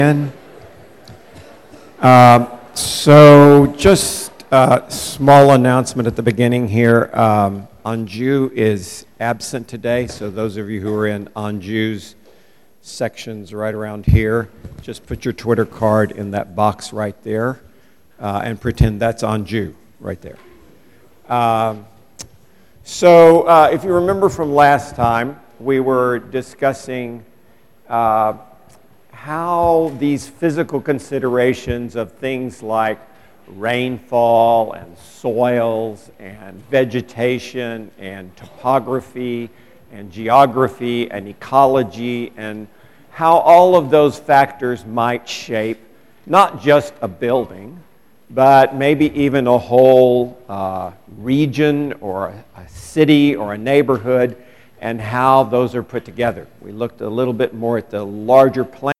And just a small announcement at the beginning here. Anju is absent today, so those of you who are in Anju's sections right around here, just put your Twitter card in that box right there and pretend that's Anju right there. If you remember from last time, we were discussing how these physical considerations of things like rainfall and soils and vegetation and topography and geography and ecology and how all of those factors might shape not just a building, but maybe even a whole region or a city or a neighborhood, and how those are put together. We looked a little bit more at the larger plan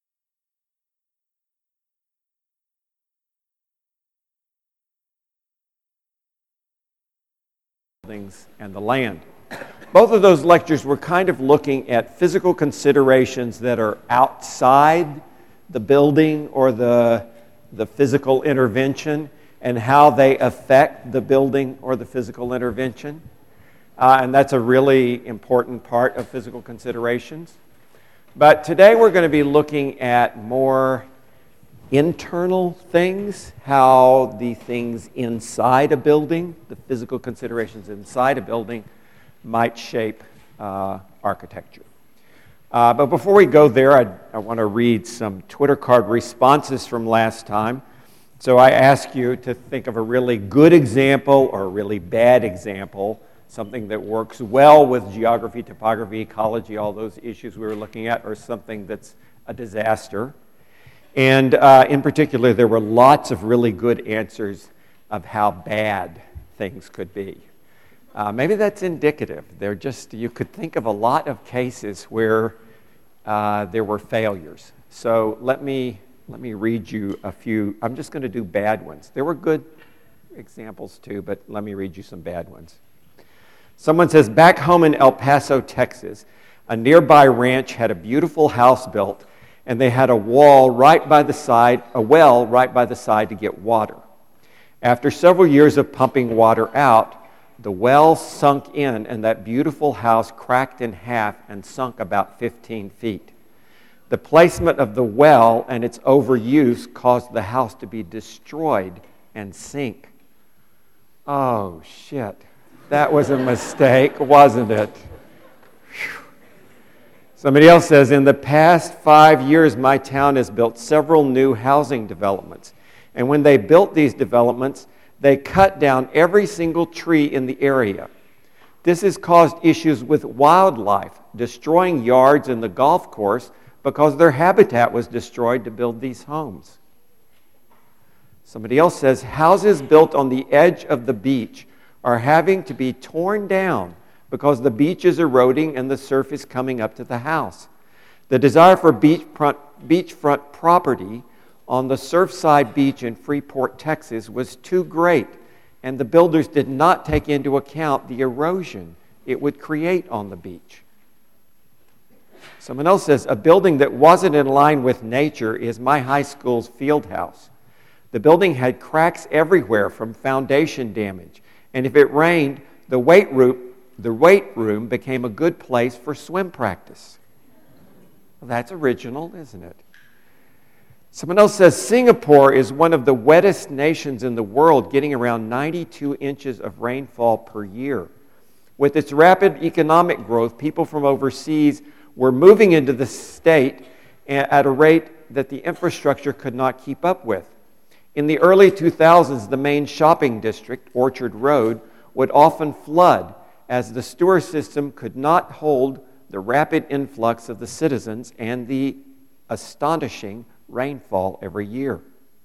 and the land. Both of those lectures were kind of looking at physical considerations that are outside the building or the physical intervention and how they affect the building or the physical intervention. And that's a really important part of physical considerations. But today we're going to be looking at more internal things, how the things inside a building, the physical considerations inside a building, might shape architecture. But before we go there, I want to read some Twitter card responses from last time. So I ask you to think of a really good example or a really bad example, something that works well with geography, topography, ecology, all those issues we were looking at, or something that's a disaster. And in particular, there were lots of really good answers of how bad things could be. Maybe that's indicative. You could think of a lot of cases where there were failures. So let me read you a few. I'm just going to do bad ones. There were good examples too, but let me read you some bad ones. Someone says, back home in El Paso, Texas, a nearby ranch had a beautiful house built, and they had a well right by the side to get water. After several years of pumping water out, the well sunk in, and that beautiful house cracked in half and sunk about 15 feet. The placement of the well and its overuse caused the house to be destroyed and sink. Oh, shit. That was a mistake, wasn't it? Whew. Somebody else says, in the past 5 years, my town has built several new housing developments. And when they built these developments, they cut down every single tree in the area. This has caused issues with wildlife, destroying yards and the golf course because their habitat was destroyed to build these homes. Somebody else says, houses built on the edge of the beach are having to be torn down because the beach is eroding and the surf is coming up to the house. The desire for beachfront property on the Surfside Beach in Freeport, Texas was too great, and the builders did not take into account the erosion it would create on the beach. Someone else says, a building that wasn't in line with nature is my high school's field house. The building had cracks everywhere from foundation damage, and if it rained, the weight room became a good place for swim practice. Well, that's original, isn't it? Someone else says, Singapore is one of the wettest nations in the world, getting around 92 inches of rainfall per year. With its rapid economic growth, people from overseas were moving into the state at a rate that the infrastructure could not keep up with. In the early 2000s, the main shopping district, Orchard Road, would often flood as the sewer system could not hold the rapid influx of the citizens and the astonishing rainfall every year.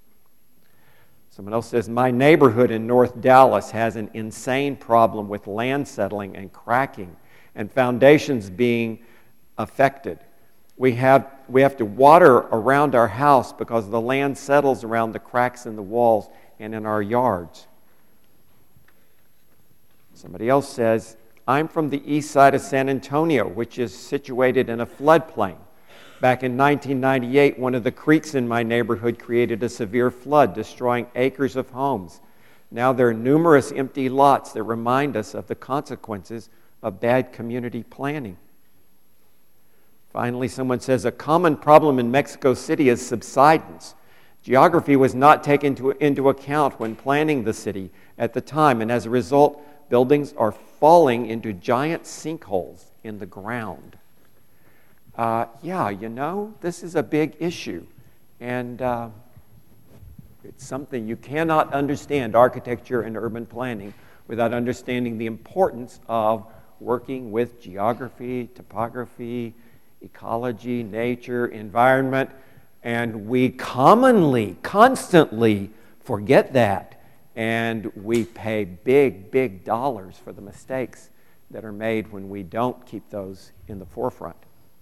Someone else says, my neighborhood in North Dallas has an insane problem with land settling and cracking and foundations being affected. We have to water around our house because the land settles around the cracks in the walls and in our yards. Somebody else says, I'm from the east side of San Antonio, which is situated in a floodplain. Back in 1998, one of the creeks in my neighborhood created a severe flood, destroying acres of homes. Now there are numerous empty lots that remind us of the consequences of bad community planning. Finally, someone says, a common problem in Mexico City is subsidence. Geography was not taken into account when planning the city at the time, and as a result, buildings are falling into giant sinkholes in the ground. This is a big issue, and it's something you cannot understand, architecture and urban planning, without understanding the importance of working with geography, topography, ecology, nature, environment, and we constantly forget that, and we pay big dollars for the mistakes that are made when we don't keep those in the forefront.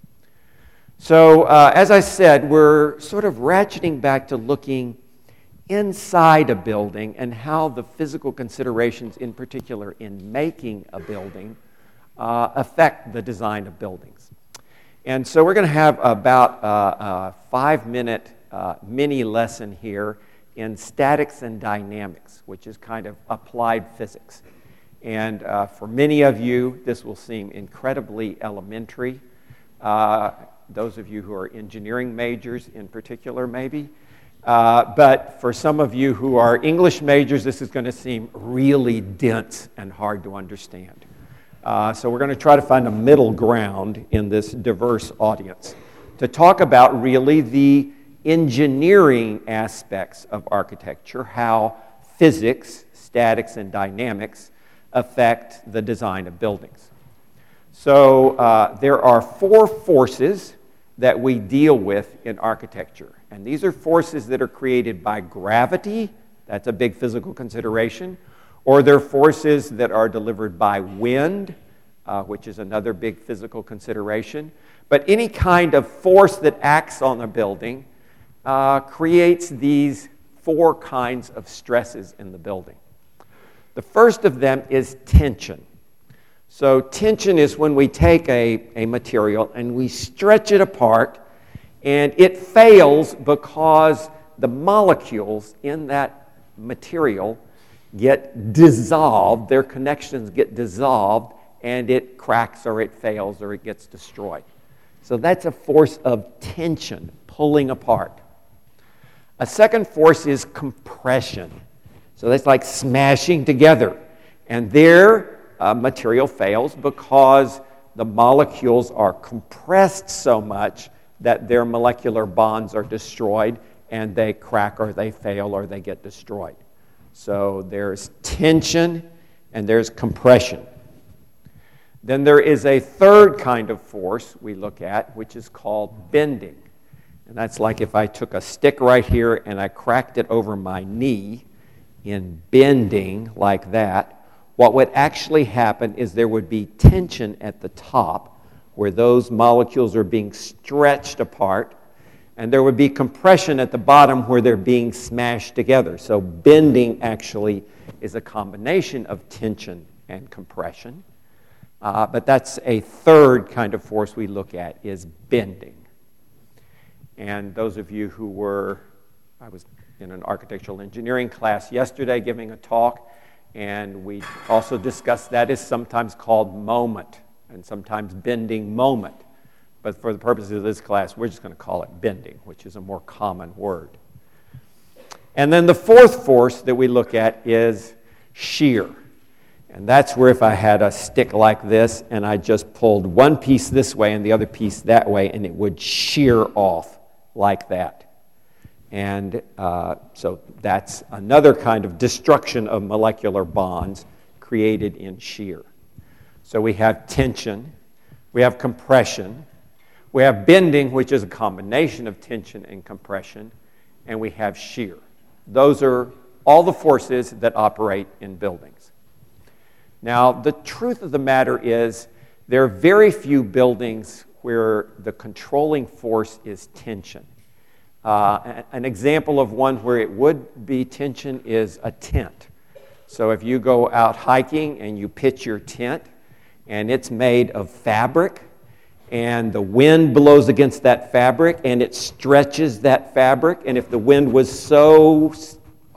So, as I said, we're sort of ratcheting back to looking inside a building and how the physical considerations, in particular in making a building, affect the design of buildings. And so we're going to have about a 5-minute mini lesson here in statics and dynamics, which is kind of applied physics. And for many of you, this will seem incredibly elementary. Those of you who are engineering majors in particular, maybe. But for some of you who are English majors, this is going to seem really dense and hard to understand. So we're going to try to find a middle ground in this diverse audience to talk about really the engineering aspects of architecture, how physics, statics, and dynamics affect the design of buildings. So there are 4 forces that we deal with in architecture. And these are forces that are created by gravity, that's a big physical consideration, or they're forces that are delivered by wind, which is another big physical consideration. But any kind of force that acts on a building creates these 4 kinds of stresses in the building. The first of them is tension. So tension is when we take a material and we stretch it apart, and it fails because the molecules in that material get dissolved, their connections get dissolved, and it cracks or it fails or it gets destroyed. So that's a force of tension, pulling apart. A second force is compression. So that's like smashing together. And there, material fails because the molecules are compressed so much that their molecular bonds are destroyed and they crack or they fail or they get destroyed. So there's tension and there's compression. Then there is a third kind of force we look at, which is called bending. And that's like if I took a stick right here and I cracked it over my knee in bending like that, what would actually happen is there would be tension at the top where those molecules are being stretched apart, and there would be compression at the bottom where they're being smashed together. So bending actually is a combination of tension and compression. But that's a third kind of force we look at, is bending. And those of you who I was in an architectural engineering class yesterday giving a talk, and we also discussed that is sometimes called moment, and sometimes bending moment. But for the purposes of this class, we're just going to call it bending, which is a more common word. And then the fourth force that we look at is shear. And that's where if I had a stick like this and I just pulled one piece this way and the other piece that way, and it would shear off like that. And so that's another kind of destruction of molecular bonds created in shear. So we have tension, we have compression, we have bending, which is a combination of tension and compression, and we have shear. Those are all the forces that operate in buildings. Now, the truth of the matter is there are very few buildings where the controlling force is tension. An example of one where it would be tension is a tent. So if you go out hiking and you pitch your tent and it's made of fabric and the wind blows against that fabric, and it stretches that fabric. And if the wind was such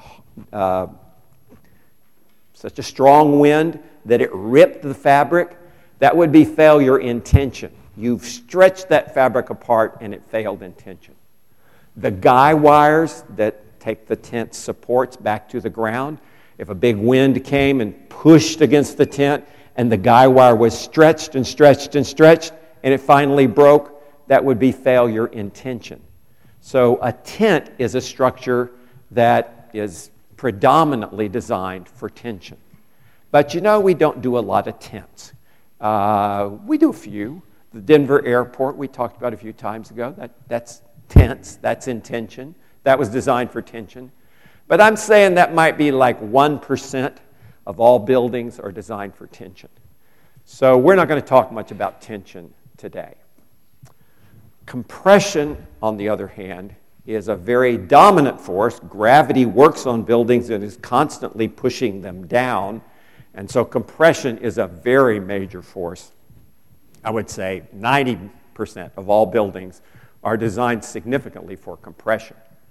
a strong wind that it ripped the fabric, that would be failure in tension. You've stretched that fabric apart, and it failed in tension. The guy wires that take the tent supports back to the ground, if a big wind came and pushed against the tent, and the guy wire was stretched and stretched and stretched, and it finally broke, that would be failure in tension. So a tent is a structure that is predominantly designed for tension. But we don't do a lot of tents. We do a few. The Denver airport we talked about a few times ago, that's tents, that's in tension. That was designed for tension. But I'm saying that might be like 1% of all buildings are designed for tension. So we're not going to talk much about tension today. Compression, on the other hand, is a very dominant force. Gravity works on buildings and is constantly pushing them down. And so compression is a very major force. I would say 90% of all buildings are designed significantly for compression.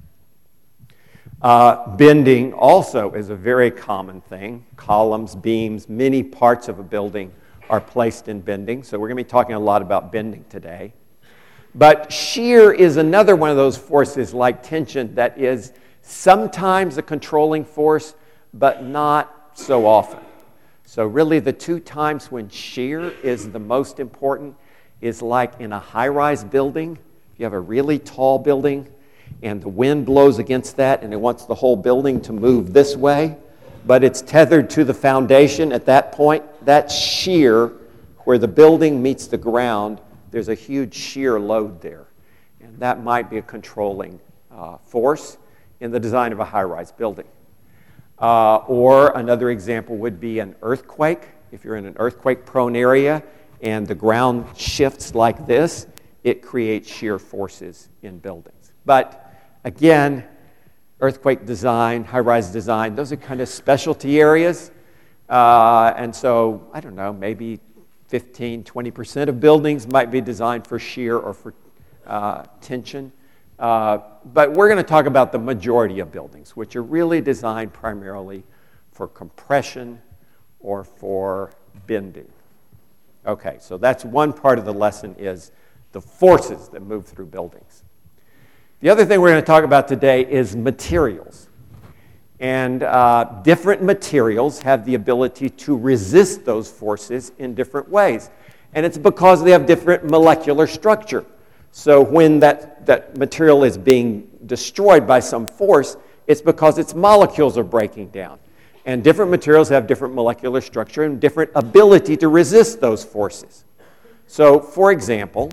Bending also is a very common thing. Columns, beams, many parts of a building are placed in bending. So we're going to be talking a lot about bending today. But shear is another one of those forces like tension that is sometimes a controlling force, but not so often. So really the two times when shear is the most important is like in a high-rise building. If you have a really tall building and the wind blows against that and it wants the whole building to move this way, but it's tethered to the foundation at that point, that shear where the building meets the ground, there's a huge shear load there. And that might be a controlling force in the design of a high-rise building. Or another example would be an earthquake. If you're in an earthquake-prone area and the ground shifts like this, it creates shear forces in buildings. But again, earthquake design, high-rise design, those are kind of specialty areas. And so, I don't know, maybe 15, 20% of buildings might be designed for shear or for tension. But we're going to talk about the majority of buildings, which are really designed primarily for compression or for bending. Okay, so that's one part of the lesson is the forces that move through buildings. The other thing we're going to talk about today is materials. And different materials have the ability to resist those forces in different ways. And it's because they have different molecular structure. So when that material is being destroyed by some force, it's because its molecules are breaking down. And different materials have different molecular structure and different ability to resist those forces. So, for example,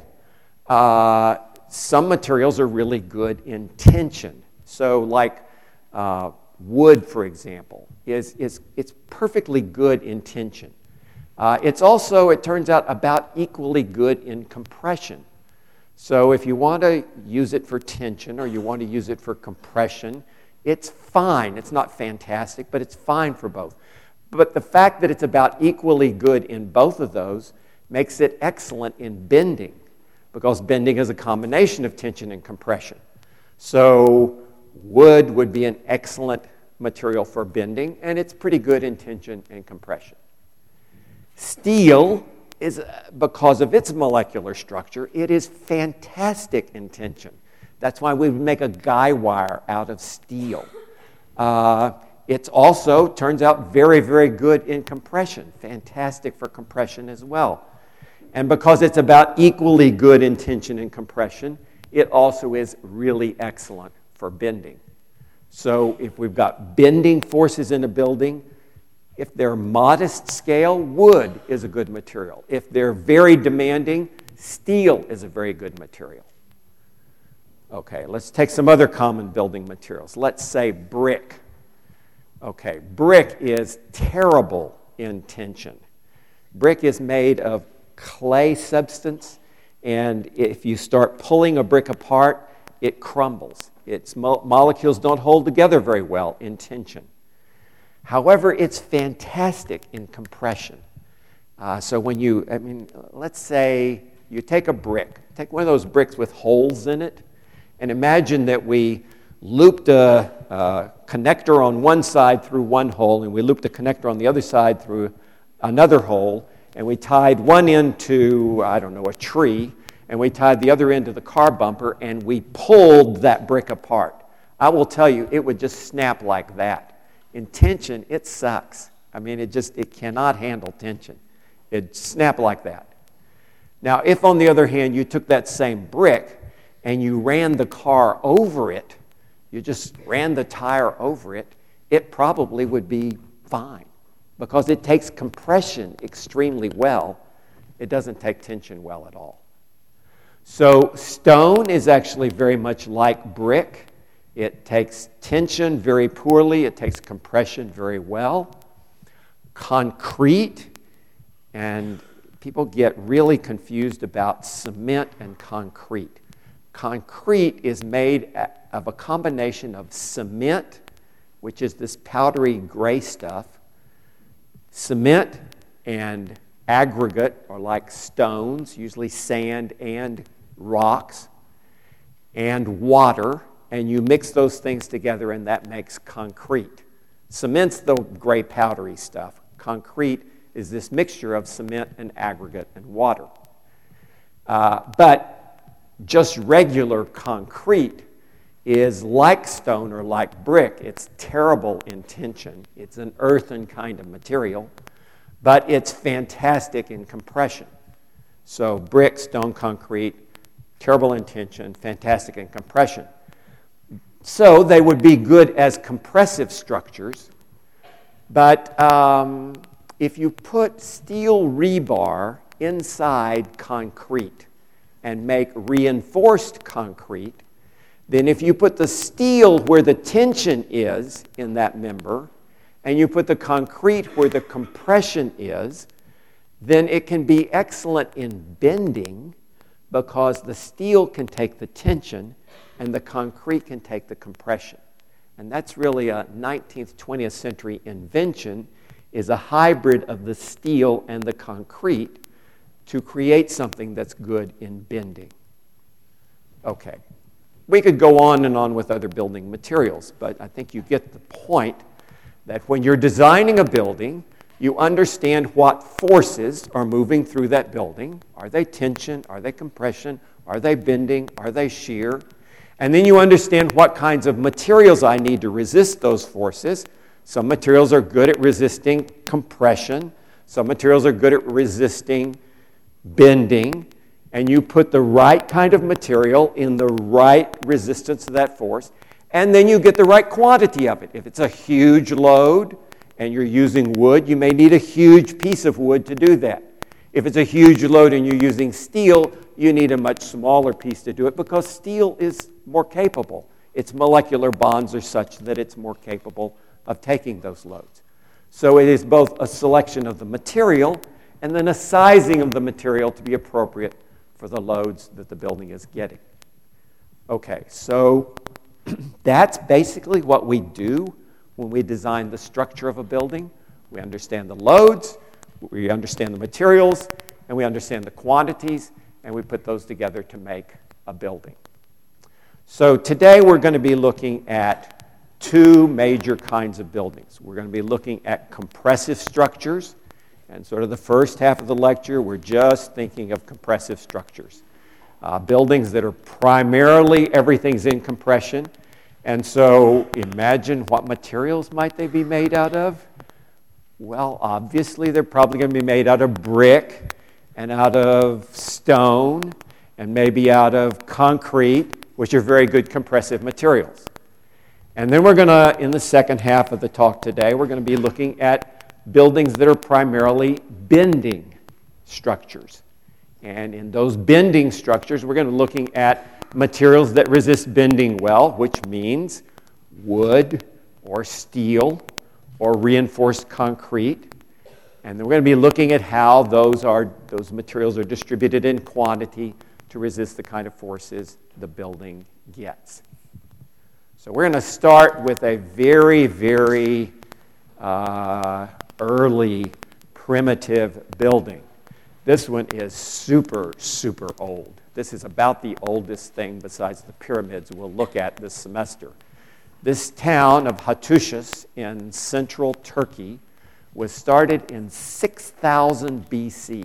some materials are really good in tension. So like wood, for example, it's perfectly good in tension. It's also, it turns out, about equally good in compression. So if you want to use it for tension or you want to use it for compression, it's fine. It's not fantastic, but it's fine for both. But the fact that it's about equally good in both of those makes it excellent in bending, because bending is a combination of tension and compression. So wood would be an excellent material for bending, and it's pretty good in tension and compression. Steel is, because of its molecular structure, it is fantastic in tension. That's why we would make a guy wire out of steel. It's also, turns out, very, very good in compression. Fantastic for compression as well. And because it's about equally good in tension and compression, it also is really excellent for bending. So if we've got bending forces in a building, if they're modest scale, wood is a good material. If they're very demanding, steel is a very good material. Okay, let's take some other common building materials. Let's say brick. Okay, brick is terrible in tension. Brick is made of clay substance, and if you start pulling a brick apart, it crumbles. Its molecules don't hold together very well in tension. However, it's fantastic in compression. So when let's say You take a brick, take one of those bricks with holes in it, and imagine that we looped a connector on one side through one hole, and we looped a connector on the other side through another hole, and we tied one end to, I don't know, a tree, and we tied the other end to the car bumper, and we pulled that brick apart. I will tell you, it would just snap like that. In tension, it sucks. I mean, it cannot handle tension. It'd snap like that. Now, if on the other hand, you took that same brick and you ran the car over it, you just ran the tire over it, it probably would be fine because it takes compression extremely well. It doesn't take tension well at all. So stone is actually very much like brick. It takes tension very poorly. It takes compression very well. Concrete, and people get really confused about cement and concrete. Concrete is made of a combination of cement, which is this powdery gray stuff, cement and aggregate, or like stones, usually sand and rocks, and water, and you mix those things together and that makes concrete. Cement's the gray powdery stuff. Concrete is this mixture of cement and aggregate and water. But just regular concrete is like stone or like brick. It's terrible in tension. It's an earthen kind of material, but it's fantastic in compression. So brick, stone, concrete, terrible in tension, fantastic in compression. So they would be good as compressive structures, but if you put steel rebar inside concrete and make reinforced concrete, then if you put the steel where the tension is in that member and you put the concrete where the compression is, then it can be excellent in bending because the steel can take the tension and the concrete can take the compression. And that's really a 19th, 20th century invention, is a hybrid of the steel and the concrete to create something that's good in bending. Okay. We could go on and on with other building materials, but I think you get the point that when you're designing a building, you understand what forces are moving through that building. Are they tension? Are they compression? Are they bending? Are they shear? And then you understand what kinds of materials I need to resist those forces. Some materials are good at resisting compression. Some materials are good at resisting bending. And you put the right kind of material in the right resistance to that force. And then you get the right quantity of it. If it's a huge load and you're using wood, you may need a huge piece of wood to do that. If it's a huge load and you're using steel, you need a much smaller piece to do it because steel is more capable. Its molecular bonds are such that it's more capable of taking those loads. So it is both a selection of the material and then a sizing of the material to be appropriate for the loads that the building is getting. Okay, so that's basically what we do when we design the structure of a building. We understand the loads, we understand the materials, and we understand the quantities, and we put those together to make a building. So today we're going to be looking at two major kinds of buildings. We're going to be looking at compressive structures, and sort of the first half of the lecture, we're just thinking of compressive structures. Buildings that are primarily, everything's in compression, and so imagine what materials might they be made out of? Well, obviously they're probably going to be made out of brick and out of stone and maybe out of concrete, which are very good compressive materials. And then we're going to, in the second half of the talk today, we're going to be looking at buildings that are primarily bending structures. And in those bending structures, we're going to be looking at materials that resist bending well, which means wood or steel or reinforced concrete. And then we're going to be looking at how those materials are distributed in quantity to resist the kind of forces the building gets. So we're going to start with a very, very early primitive building. This one is super, super old. This is about the oldest thing besides the pyramids we'll look at this semester. This town of Hattusha in central Turkey was started in 6,000 BC.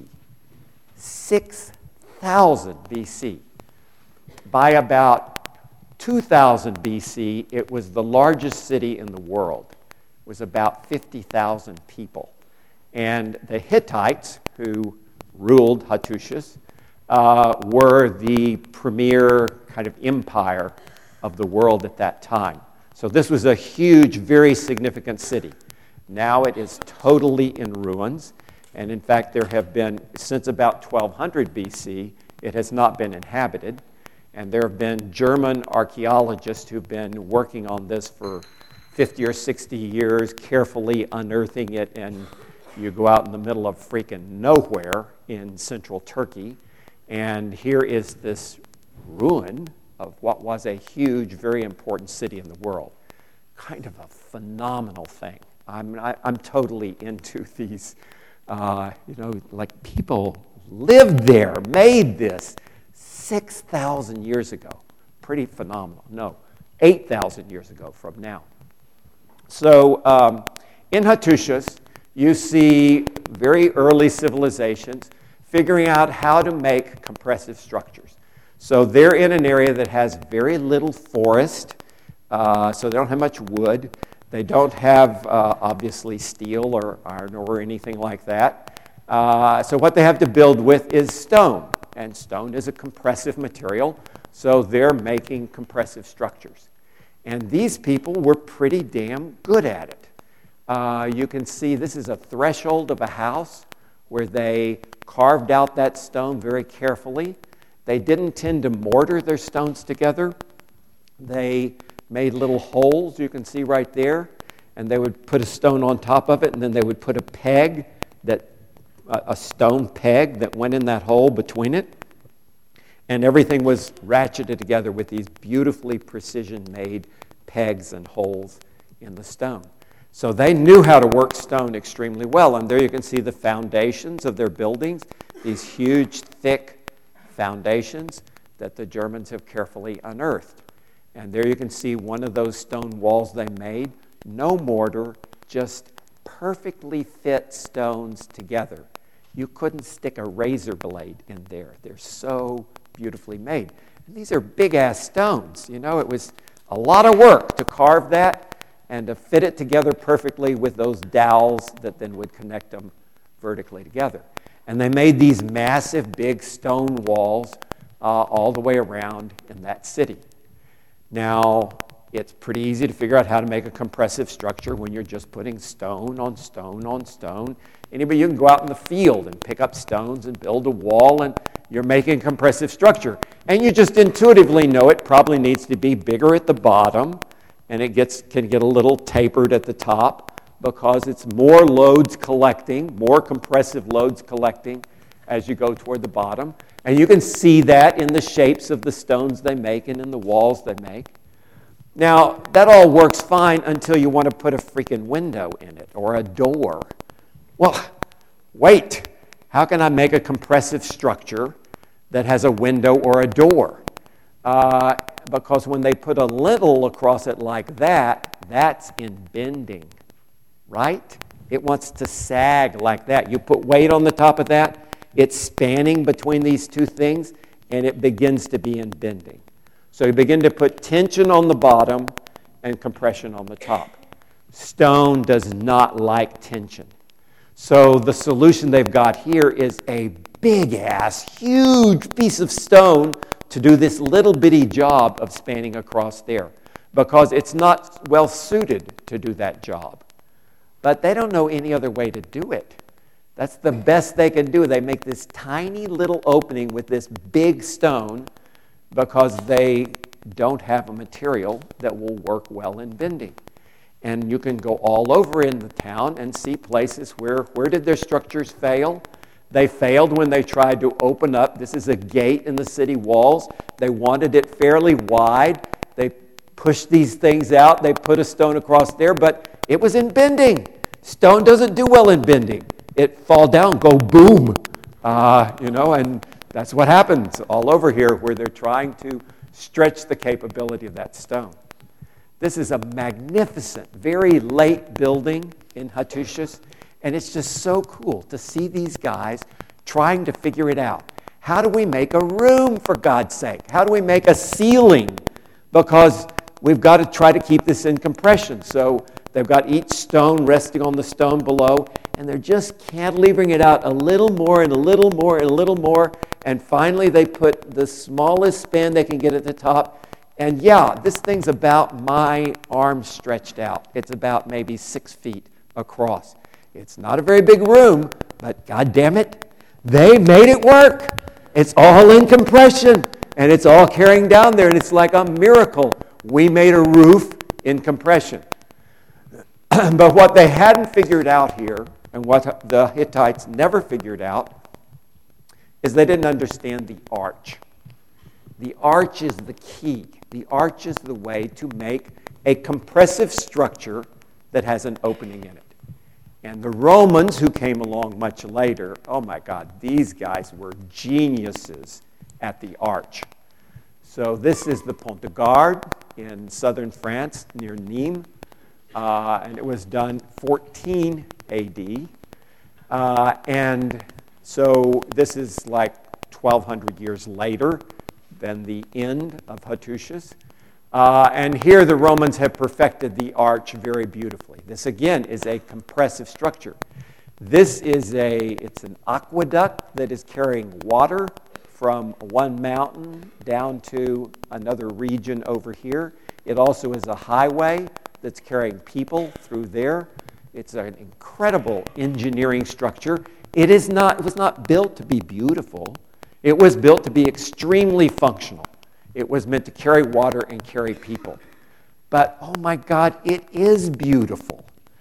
6,000 BC. By about 2000 BC, it was the largest city in the world. It was about 50,000 people. And the Hittites, who ruled Hattusha, were the premier kind of empire of the world at that time. So this was a huge, very significant city. Now it is totally in ruins. And in fact, there have been, since about 1200 BC, it has not been inhabited. And there have been German archaeologists who've been working on this for 50 or 60 years, carefully unearthing it. And you go out in the middle of freaking nowhere in central Turkey. And here is this ruin of what was a huge, very important city in the world. Kind of a phenomenal thing. I'm totally into these, like people lived there, made this 6,000 years ago. Pretty phenomenal. No, 8,000 years ago from now. So in Hattusha, you see very early civilizations figuring out how to make compressive structures. So they're in an area that has very little forest, so they don't have much wood. They don't have, obviously, steel or iron or anything like that. So what they have to build with is stone. And stone is a compressive material, so they're making compressive structures. And these people were pretty damn good at it. You can see this is a threshold of a house where they carved out that stone very carefully. They didn't tend to mortar their stones together. They made little holes, you can see right there, and they would put a stone on top of it, and then they would put a stone peg that went in that hole between it, and everything was ratcheted together with these beautifully precision-made pegs and holes in the stone. So they knew how to work stone extremely well, and there you can see the foundations of their buildings, these huge, thick foundations that the Germans have carefully unearthed. And there you can see one of those stone walls they made. No mortar, just perfectly fit stones together. You couldn't stick a razor blade in there. They're so beautifully made. And these are big-ass stones. You know, it was a lot of work to carve that and to fit it together perfectly with those dowels that then would connect them vertically together. And they made these massive, big stone walls all the way around in that city. Now, it's pretty easy to figure out how to make a compressive structure when you're just putting stone on stone on stone. Anybody, you can go out in the field and pick up stones and build a wall, and you're making a compressive structure. And you just intuitively know it probably needs to be bigger at the bottom, and it can get a little tapered at the top because it's more loads collecting, more compressive loads collecting as you go toward the bottom. And you can see that in the shapes of the stones they make and in the walls they make. Now, that all works fine until you want to put a freaking window in it or a door. Well, wait. How can I make a compressive structure that has a window or a door? Because when they put a lintel across it like that, that's in bending, right? It wants to sag like that. You put weight on the top of that, it's spanning between these two things, and it begins to be in bending. So you begin to put tension on the bottom and compression on the top. Stone does not like tension. So the solution they've got here is a big-ass, huge piece of stone to do this little bitty job of spanning across there because it's not well suited to do that job. But they don't know any other way to do it. That's the best they can do. They make this tiny little opening with this big stone because they don't have a material that will work well in bending. And you can go all over in the town and see places where did their structures fail? They failed when they tried to open up. This is a gate in the city walls. They wanted it fairly wide. They pushed these things out. They put a stone across there, but it was in bending. Stone doesn't do well in bending. It fall down, go boom. And that's what happens all over here where they're trying to stretch the capability of that stone. This is a magnificent, very late building in Hattusha, and it's just so cool to see these guys trying to figure it out. How do we make a room, for God's sake? How do we make a ceiling? Because we've got to try to keep this in compression. So they've got each stone resting on the stone below, and they're just cantilevering it out a little more and a little more and a little more, and finally they put the smallest span they can get at the top. And yeah, this thing's about my arm stretched out. It's about maybe 6 feet across. It's not a very big room, but God damn it, they made it work. It's all in compression, and it's all carrying down there, and it's like a miracle. We made a roof in compression. But what they hadn't figured out here, and what the Hittites never figured out, is they didn't understand the arch. The arch is the key. The arch is the way to make a compressive structure that has an opening in it. And the Romans, who came along much later, oh my God, these guys were geniuses at the arch. So this is the Pont de Garde in southern France near Nîmes, and it was done 14 AD. And so this is like 1,200 years later than the end of Hattusha. And here the Romans have perfected the arch very beautifully. This again is a compressive structure. This is it's an aqueduct that is carrying water from one mountain down to another region over here. It also is a highway that's carrying people through there. It's an incredible engineering structure. It was not built to be beautiful. It was built to be extremely functional. It was meant to carry water and carry people. But, oh my God, it is beautiful.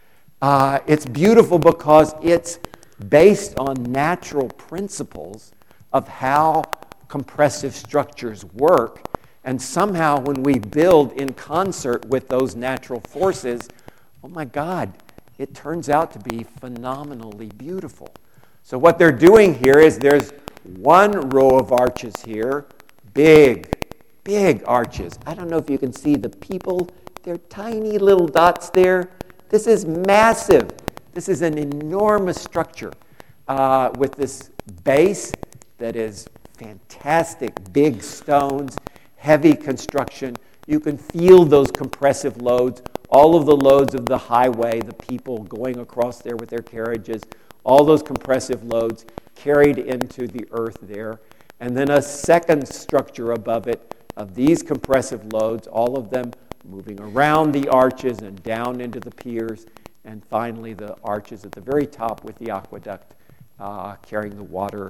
It's beautiful because it's based on natural principles of how compressive structures work. And somehow when we build in concert with those natural forces, oh my God, it turns out to be phenomenally beautiful. So what they're doing here is there's one row of arches here, big arches. I don't know if you can see the people. They're tiny little dots there. This is massive. This is an enormous structure with this base that is fantastic, big stones, heavy construction. You can feel those compressive loads, all of the loads of the highway, the people going across there with their carriages, all those compressive loads carried into the earth there. And then a second structure above it of these compressive loads, all of them moving around the arches and down into the piers, and finally the arches at the very top with the aqueduct carrying the water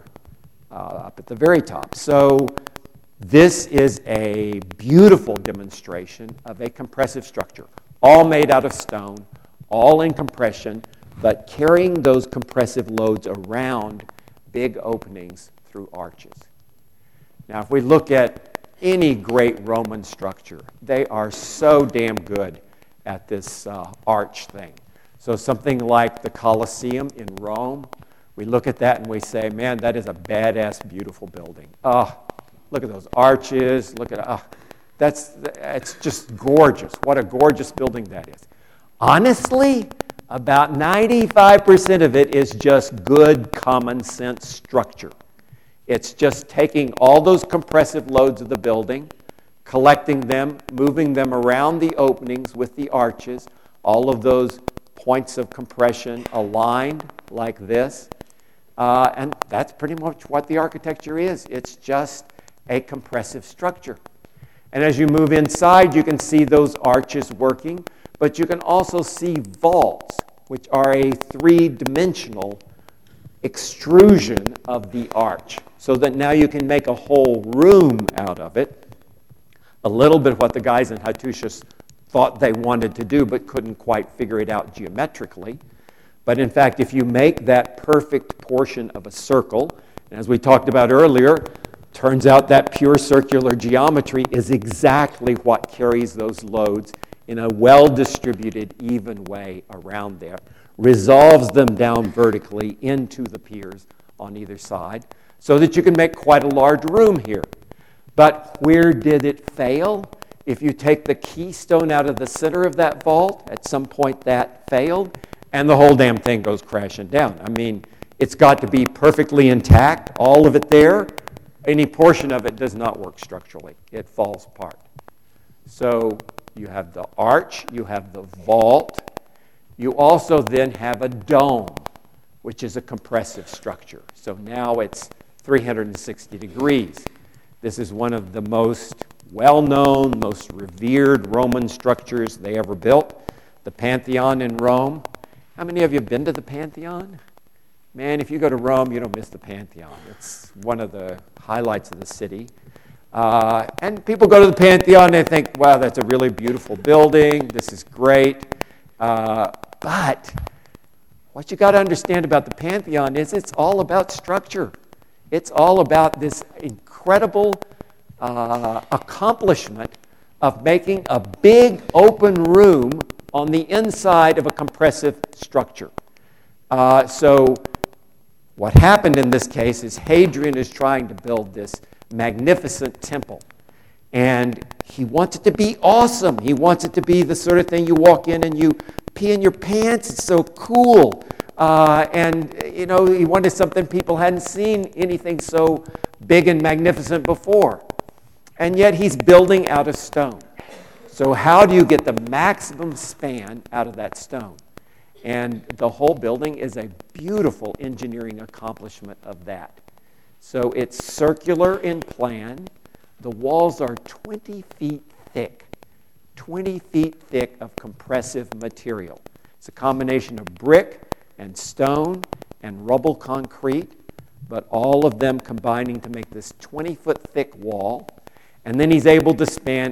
up at the very top. So this is a beautiful demonstration of a compressive structure, all made out of stone, all in compression, but carrying those compressive loads around big openings through arches. Now, if we look at any great Roman structure, they are so damn good at this arch thing. So something like the Colosseum in Rome, we look at that and we say, man, that is a badass, beautiful building. Look at those arches. Look at it's just gorgeous. What a gorgeous building that is. Honestly, about 95% of it is just good common sense structure. It's just taking all those compressive loads of the building, collecting them, moving them around the openings with the arches, all of those points of compression aligned like this. And that's pretty much what the architecture is. It's just a compressive structure. And as you move inside, you can see those arches working, but you can also see vaults, which are a three-dimensional extrusion of the arch, so that now you can make a whole room out of it. A little bit what the guys in Hattusha thought they wanted to do, but couldn't quite figure it out geometrically. But in fact, if you make that perfect portion of a circle, and as we talked about earlier, turns out that pure circular geometry is exactly what carries those loads in a well-distributed, even way around there, resolves them down vertically into the piers on either side, so that you can make quite a large room here. But where did it fail? If you take the keystone out of the center of that vault, at some point that failed, and the whole damn thing goes crashing down. I mean, it's got to be perfectly intact, all of it there. Any portion of it does not work structurally. It falls apart. So you have the arch, you have the vault. You also then have a dome, which is a compressive structure. So now it's 360 degrees. This is one of the most well-known, most revered Roman structures they ever built, the Pantheon in Rome. How many of you have been to the Pantheon? Man, if you go to Rome, you don't miss the Pantheon. It's one of the highlights of the city. And people go to the Pantheon and they think, wow, that's a really beautiful building. This is great. But what you got to understand about the Pantheon is it's all about structure. It's all about this incredible accomplishment of making a big open room on the inside of a compressive structure. So what happened in this case is Hadrian is trying to build this magnificent temple. And he wants it to be awesome. He wants it to be the sort of thing you walk in and you pee in your pants. It's so cool. And, you know, he wanted something people hadn't seen anything so big and magnificent before. And yet he's building out of stone. So how do you get the maximum span out of that stone? And the whole building is a beautiful engineering accomplishment of that. So it's circular in plan. The walls are 20 feet thick, 20 feet thick of compressive material. It's a combination of brick and stone and rubble concrete, but all of them combining to make this 20-foot thick wall. And then he's able to span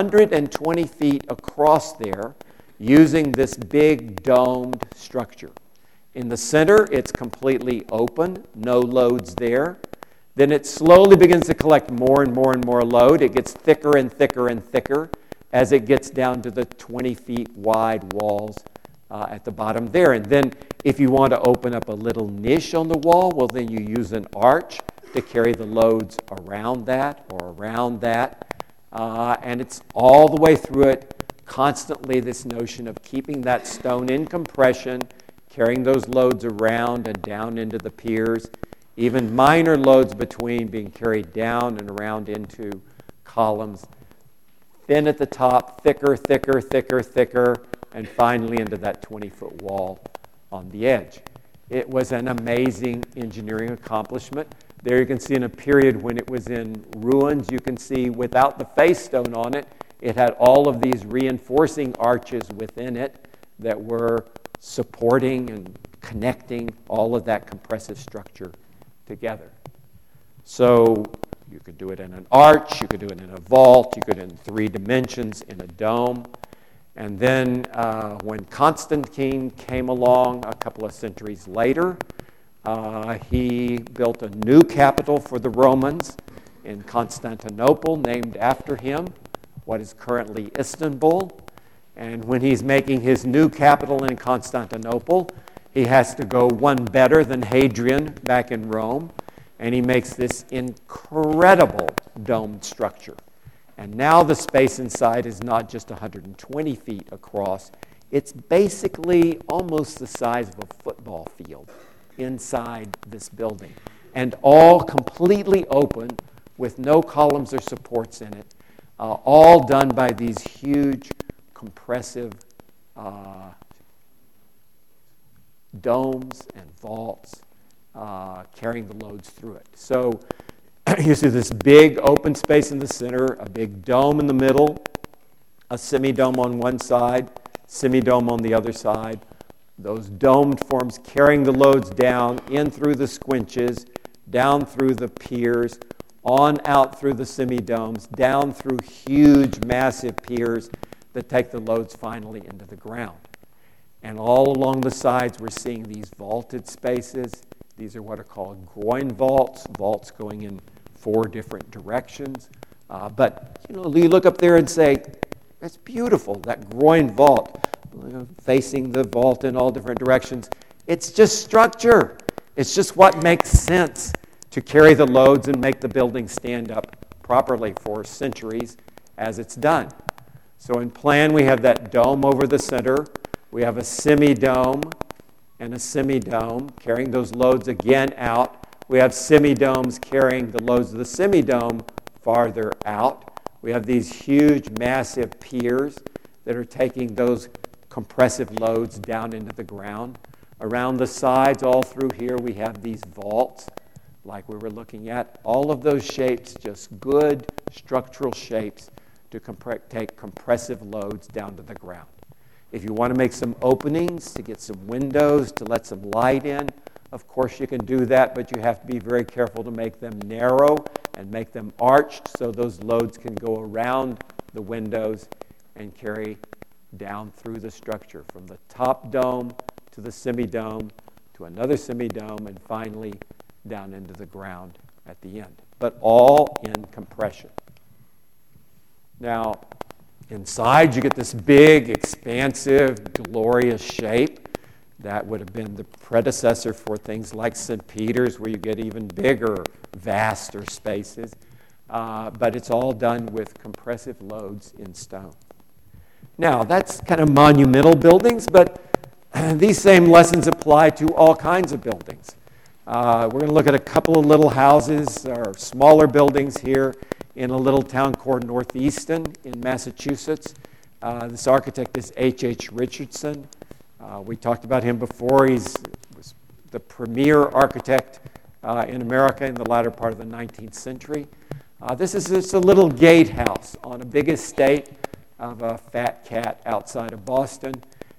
120 feet across there using this big domed structure. In the center, it's completely open, no loads there. Then it slowly begins to collect more and more and more load. It gets thicker and thicker and thicker as it gets down to the 20 feet wide walls at the bottom there. And then if you want to open up a little niche on the wall, well, then you use an arch to carry the loads around that or around that. And it's all the way through it, constantly this notion of keeping that stone in compression, carrying those loads around and down into the piers, even minor loads between being carried down and around into columns, thin at the top, thicker, thicker, thicker, thicker, and finally into that 20-foot wall on the edge. It was an amazing engineering accomplishment. There you can see in a period when it was in ruins, you can see without the face stone on it, it had all of these reinforcing arches within it that were supporting and connecting all of that compressive structure together. So you could do it in an arch, you could do it in a vault, you could do it in 3 dimensions in a dome. And then when Constantine came along a couple of centuries later, he built a new capital for the Romans in Constantinople, named after him, what is currently Istanbul. And when he's making his new capital in Constantinople, he has to go one better than Hadrian back in Rome, and he makes this incredible domed structure. And now the space inside is not just 120 feet across, it's basically almost the size of a football field inside this building, and all completely open with no columns or supports in it, all done by these huge compressive domes and vaults carrying the loads through it. So you see this big open space in the center, a big dome in the middle, a semi-dome on one side, semi-dome on the other side. Those domed forms carrying the loads down in through the squinches, down through the piers, on out through the semi-domes, down through huge, massive piers that take the loads finally into the ground. And all along the sides, we're seeing these vaulted spaces. These are what are called groin vaults, vaults going in 4 different directions. But you look up there and say, that's beautiful, that groin vault, facing the vault in all different directions. It's just structure. It's just what makes sense to carry the loads and make the building stand up properly for centuries as it's done. So in plan, we have that dome over the center. We have a semi-dome and a semi-dome carrying those loads again out. We have semi-domes carrying the loads of the semi-dome farther out. We have these huge, massive piers that are taking those compressive loads down into the ground. Around the sides, all through here, we have these vaults like we were looking at. All of those shapes, just good structural shapes to take compressive loads down to the ground. If you want to make some openings to get some windows to let some light in, of course you can do that, but you have to be very careful to make them narrow and make them arched so those loads can go around the windows and carry down through the structure from the top dome to the semi-dome to another semi-dome and finally down into the ground at the end, but all in compression. Now, inside you get this big, expansive, glorious shape. That would have been the predecessor for things like St. Peter's, where you get even bigger, vaster spaces. But it's all done with compressive loads in stone. Now, that's kind of monumental buildings, but these same lessons apply to all kinds of buildings. We're going to look at a couple of little houses, or smaller buildings here in a little town called Northeaston in Massachusetts. This architect is H.H. Richardson. We talked about him before. He was the premier architect in America in the latter part of the 19th century. This is just a little gatehouse on a big estate of a fat cat outside of Boston.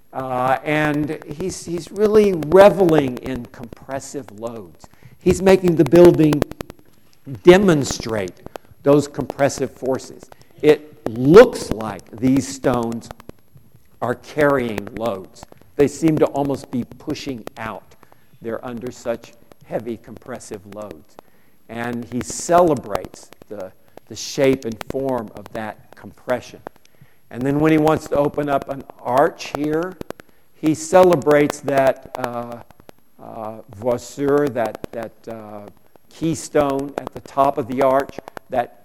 And he's really reveling in compressive loads. He's making the building demonstrate those compressive forces. It looks like these stones are carrying loads. They seem to almost be pushing out. They're under such heavy compressive loads. And he celebrates the shape and form of that compression. And then when he wants to open up an arch here, he celebrates that voussoir, that keystone at the top of the arch, that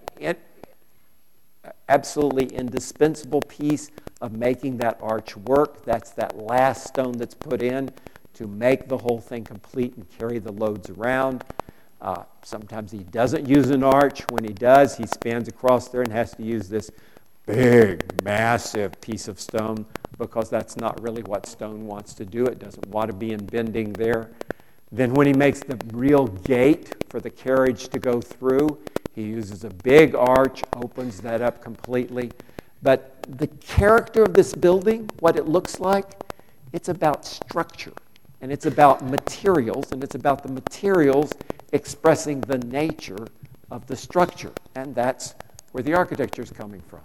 absolutely indispensable piece of making that arch work. That's that last stone that's put in to make the whole thing complete and carry the loads around. Sometimes he doesn't use an arch. When he does, he spans across there and has to use this big, massive piece of stone because that's not really what stone wants to do. It doesn't want to be in bending there. Then when he makes the real gate for the carriage to go through, he uses a big arch, opens that up completely. But the character of this building, what it looks like, it's about structure. And it's about materials, and it's about the materials expressing the nature of the structure. And that's where the architecture is coming from.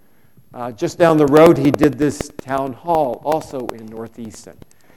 Just down the road, he did this town hall, also in Northeastern.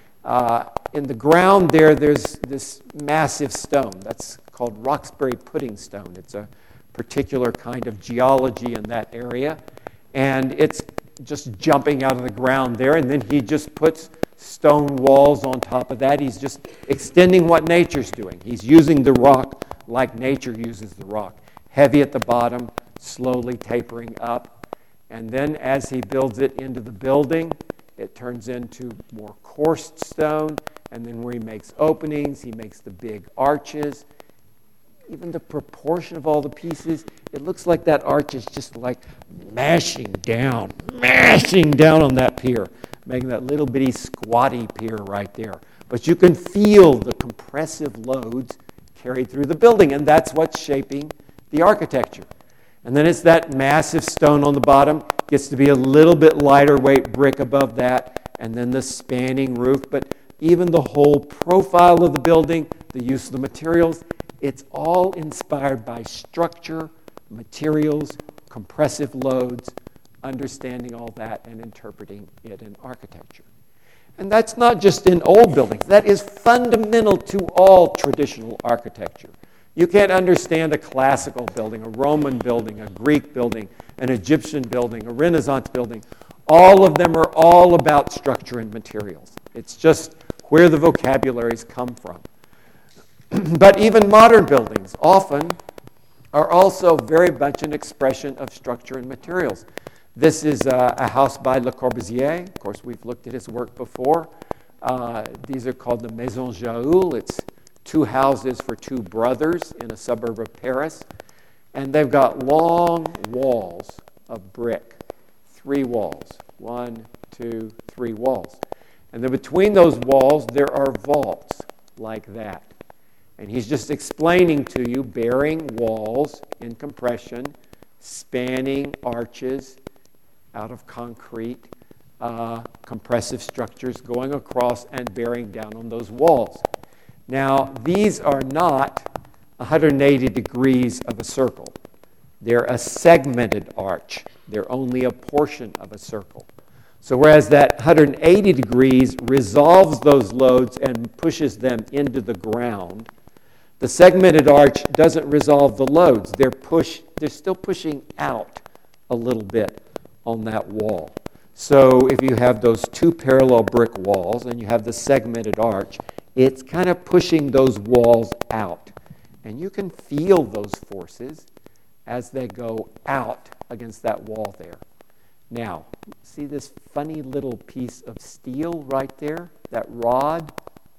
In the ground there's this massive stone. That's called Roxbury pudding stone. It's a particular kind of geology in that area. And it's just jumping out of the ground there. And then he just puts stone walls on top of that. He's just extending what nature's doing. He's using the rock like nature uses the rock. Heavy at the bottom, slowly tapering up. And then as he builds it into the building, it turns into more coursed stone. And then where he makes openings, he makes the big arches. Even the proportion of all the pieces, it looks like that arch is just like mashing down on that pier, making that little bitty squatty pier right there. But you can feel the compressive loads carried through the building, and that's what's shaping the architecture. And then it's that massive stone on the bottom, gets to be a little bit lighter weight brick above that, and then the spanning roof. But even the whole profile of the building, the use of the materials, it's all inspired by structure, materials, compressive loads, understanding all that and interpreting it in architecture. And that's not just in old buildings. That is fundamental to all traditional architecture. You can't understand a classical building, a Roman building, a Greek building, an Egyptian building, a Renaissance building. All of them are all about structure and materials. It's just where the vocabularies come from. But even modern buildings often are also very much an expression of structure and materials. This is a house by Le Corbusier. Of course, we've looked at his work before. These are called the Maison Jaoul. It's two houses for two brothers in a suburb of Paris. And they've got long walls of brick, 3 walls, 1, 2, 3 walls. And then between those walls, there are vaults like that. And he's just explaining to you bearing walls in compression, spanning arches out of concrete, compressive structures going across and bearing down on those walls. Now, these are not 180 degrees of a circle. They're a segmented arch. They're only a portion of a circle. So whereas that 180 degrees resolves those loads and pushes them into the ground, the segmented arch doesn't resolve the loads. They're still pushing out a little bit on that wall. So if you have those 2 parallel brick walls and you have the segmented arch, it's kind of pushing those walls out. And you can feel those forces as they go out against that wall there. Now, see this funny little piece of steel right there? That rod?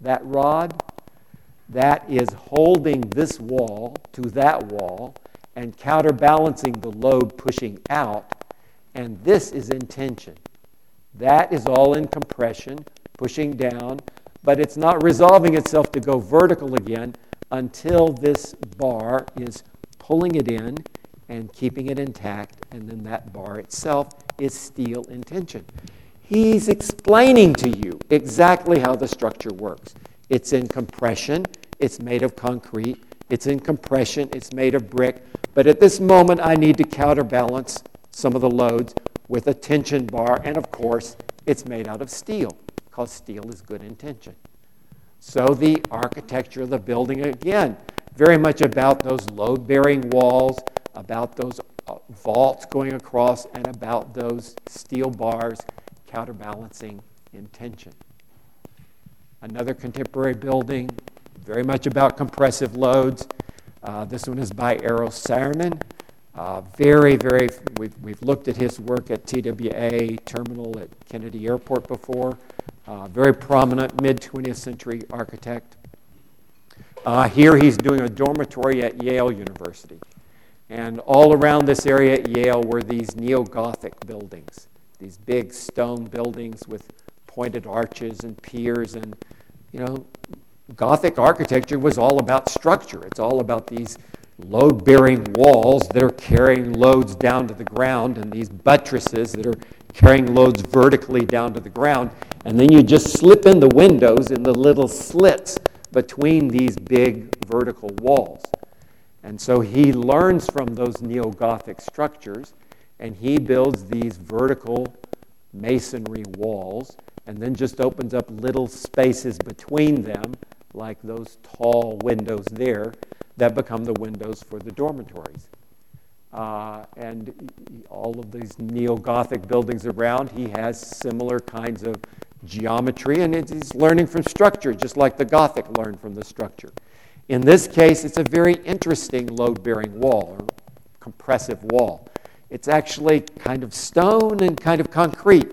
That is holding this wall to that wall and counterbalancing the load pushing out. And this is in tension. That is all in compression, pushing down, but it's not resolving itself to go vertical again until this bar is pulling it in and keeping it intact, and then that bar itself is steel in tension. He's explaining to you exactly how the structure works. It's in compression, it's made of concrete, it's in compression, it's made of brick, but at this moment I need to counterbalance some of the loads with a tension bar, and of course it's made out of steel, because steel is good in tension. So the architecture of the building, again, very much about those load-bearing walls, about those vaults going across, and about those steel bars counterbalancing in tension. Another contemporary building, very much about compressive loads. This one is by Eero Saarinen. We've looked at his work at TWA Terminal at Kennedy Airport before. Very prominent mid-20th century architect. Here he's doing a dormitory at Yale University. And all around this area at Yale were these neo-Gothic buildings, these big stone buildings with pointed arches and piers. And, Gothic architecture was all about structure. It's all about these load-bearing walls that are carrying loads down to the ground, and these buttresses that are carrying loads vertically down to the ground. And then you just slip in the windows in the little slits between these big vertical walls. And so he learns from those neo-Gothic structures, and he builds these vertical masonry walls, and then just opens up little spaces between them, like those tall windows there, that become the windows for the dormitories. And all of these neo-Gothic buildings around, he has similar kinds of geometry, and he's learning from structure, just like the Gothic learned from the structure. In this case, it's a very interesting load-bearing wall, or compressive wall. It's actually kind of stone and kind of concrete.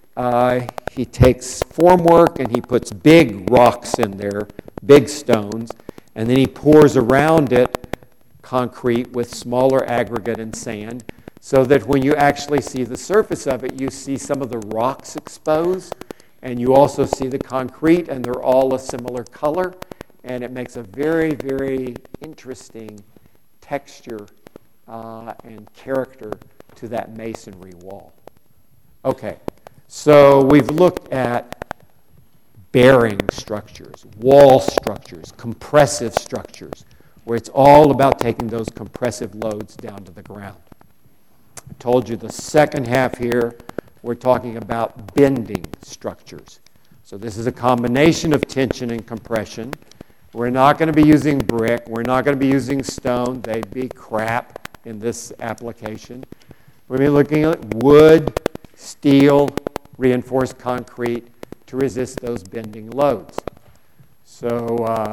He takes formwork and he puts big rocks in there, big stones, and then he pours around it concrete with smaller aggregate and sand, so that when you actually see the surface of it, you see some of the rocks exposed, and you also see the concrete, and they're all a similar color, and it makes a very, very interesting texture and character to that masonry wall. Okay, so we've looked at bearing structures, wall structures, compressive structures, where it's all about taking those compressive loads down to the ground. I told you the second half here, we're talking about bending structures. So this is a combination of tension and compression. We're not going to be using brick. We're not going to be using stone. They'd be crap in this application. We're going to be looking at wood, steel, reinforced concrete to resist those bending loads. So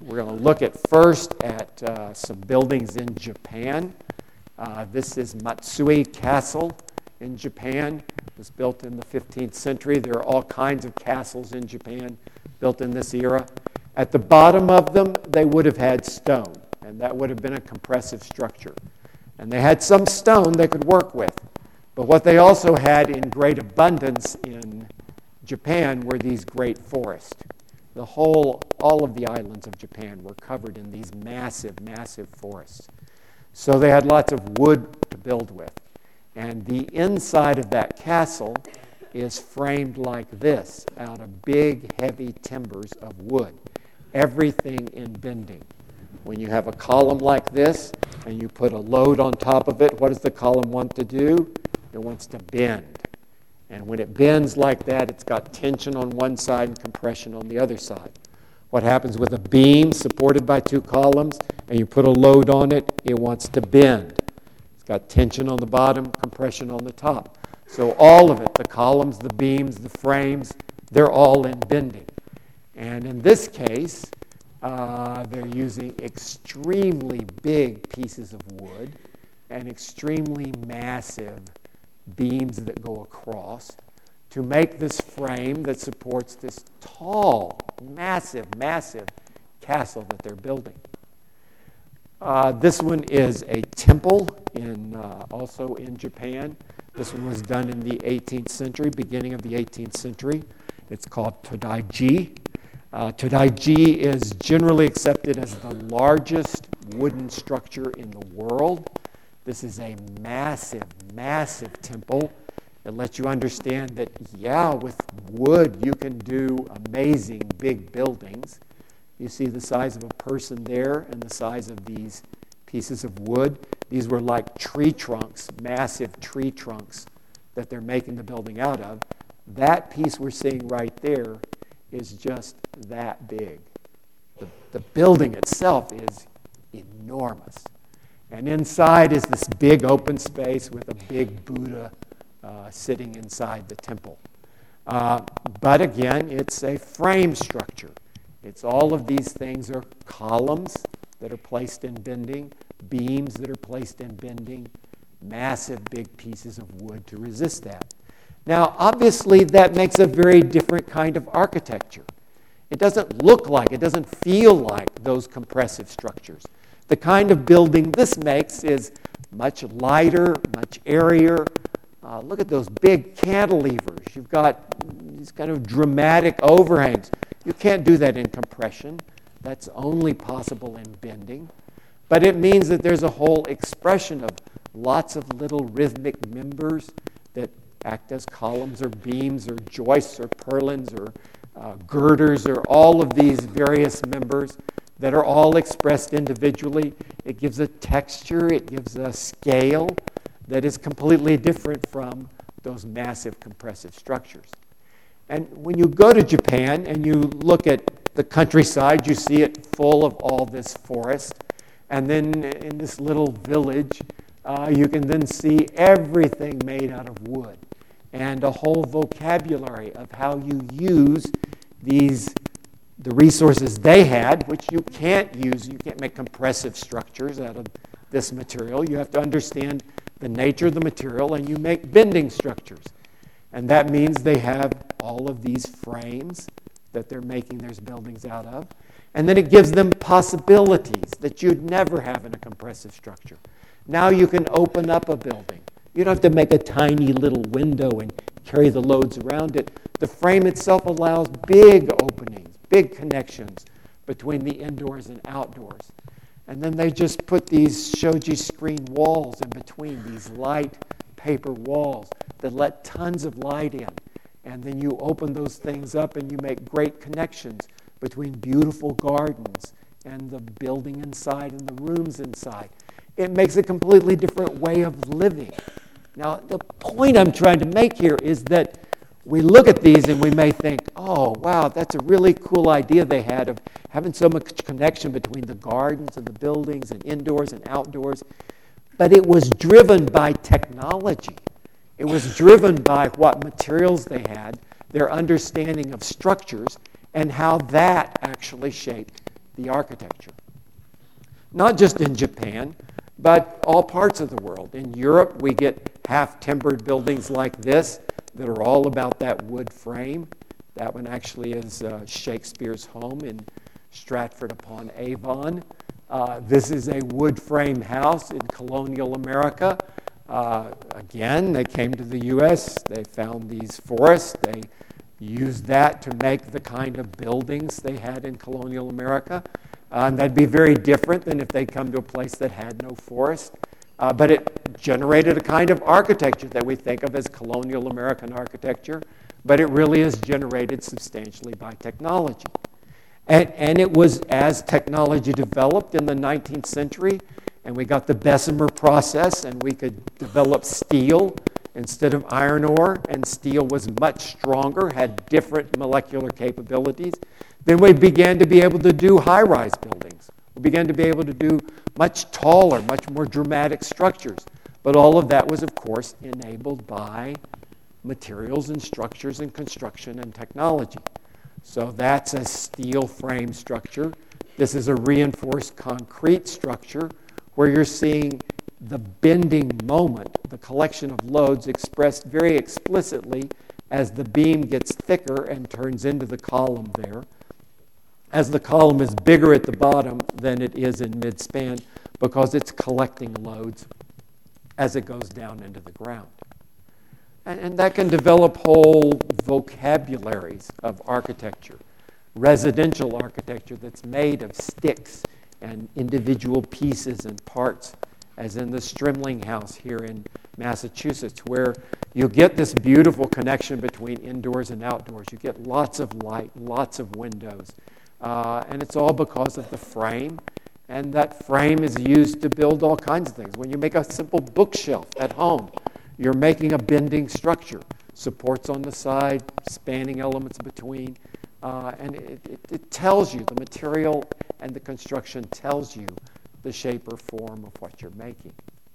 We're going to look at first at some buildings in Japan. This is Matsui Castle in Japan. It was built in the 15th century. There are all kinds of castles in Japan built in this era. At the bottom of them, they would have had stone, and that would have been a compressive structure. And they had some stone they could work with. But what they also had in great abundance in Japan were these great forests. All of the islands of Japan were covered in these massive, massive forests. So they had lots of wood to build with. And the inside of that castle is framed like this, out of big, heavy timbers of wood. Everything in bending. When you have a column like this, and you put a load on top of it, what does the column want to do? It wants to bend. And when it bends like that, it's got tension on one side and compression on the other side. What happens with a beam supported by two columns, and you put a load on it, it wants to bend. It's got tension on the bottom, compression on the top. So all of it, the columns, the beams, the frames, they're all in bending. And in this case, they're using extremely big pieces of wood and extremely massive beams that go across to make this frame that supports this tall, massive, massive castle that they're building. This one is a temple also in Japan. This one was done in the 18th century, beginning of the 18th century. It's called Todaiji. Todaiji is generally accepted as the largest wooden structure in the world. This is a massive, massive temple. It lets you understand that, with wood you can do amazing big buildings. You see the size of a person there and the size of these pieces of wood. These were like tree trunks, massive tree trunks that they're making the building out of. That piece we're seeing right there is just that big. The building itself is enormous. And inside is this big open space with a big Buddha sitting inside the temple. But again, it's a frame structure. It's all of these things are columns that are placed in bending, beams that are placed in bending, massive big pieces of wood to resist that. Now, obviously, that makes a very different kind of architecture. It doesn't look like, it doesn't feel like those compressive structures. The kind of building this makes is much lighter, much airier. Look at those big cantilevers. You've got these kind of dramatic overhangs. You can't do that in compression. That's only possible in bending. But it means that there's a whole expression of lots of little rhythmic members that act as columns or beams or joists or purlins or girders or all of these various members that are all expressed individually. It gives a texture, it gives a scale that is completely different from those massive compressive structures. And when you go to Japan and you look at the countryside, you see it full of all this forest. And then in this little village, you can then see everything made out of wood and a whole vocabulary of how you use the resources they had, which you can't use. You can't make compressive structures out of this material. You have to understand the nature of the material, and you make bending structures. And that means they have all of these frames that they're making their buildings out of. And then it gives them possibilities that you'd never have in a compressive structure. Now you can open up a building. You don't have to make a tiny little window and carry the loads around it. The frame itself allows big openings, big connections between the indoors and outdoors. And then they just put these shoji screen walls in between, these light paper walls that let tons of light in. And then you open those things up and you make great connections between beautiful gardens and the building inside and the rooms inside. It makes a completely different way of living. Now, the point I'm trying to make here is that we look at these and we may think, oh, wow, that's a really cool idea they had of having so much connection between the gardens and the buildings and indoors and outdoors. But it was driven by technology. It was driven by what materials they had, their understanding of structures, and how that actually shaped the architecture. Not just in Japan, but all parts of the world. In Europe, we get half-timbered buildings like this that are all about that wood frame. That one actually is Shakespeare's home in Stratford-upon-Avon. This is a wood frame house in colonial America. Again, they came to the U.S., they found these forests, they used that to make the kind of buildings they had in colonial America. And that'd be very different than if they'd come to a place that had no forest. But it generated a kind of architecture that we think of as colonial American architecture, but it really is generated substantially by technology. And it was as technology developed in the 19th century, and we got the Bessemer process, and we could develop steel instead of iron ore, and steel was much stronger, had different molecular capabilities. Then we began to be able to do high-rise buildings. We began to be able to do much taller, much more dramatic structures. But all of that was, of course, enabled by materials and structures and construction and technology. So that's a steel frame structure. This is a reinforced concrete structure where you're seeing the bending moment, the collection of loads expressed very explicitly as the beam gets thicker and turns into the column there. As the column is bigger at the bottom than it is in midspan because it's collecting loads as it goes down into the ground. And that can develop whole vocabularies of architecture, residential architecture that's made of sticks and individual pieces and parts, as in the Strimling House here in Massachusetts, where you get this beautiful connection between indoors and outdoors. You get lots of light, lots of windows. And it's all because of the frame. And that frame is used to build all kinds of things. When you make a simple bookshelf at home, you're making a bending structure. Supports on the side, spanning elements between. And it tells you, the material and the construction tells you the shape or form of what you're making.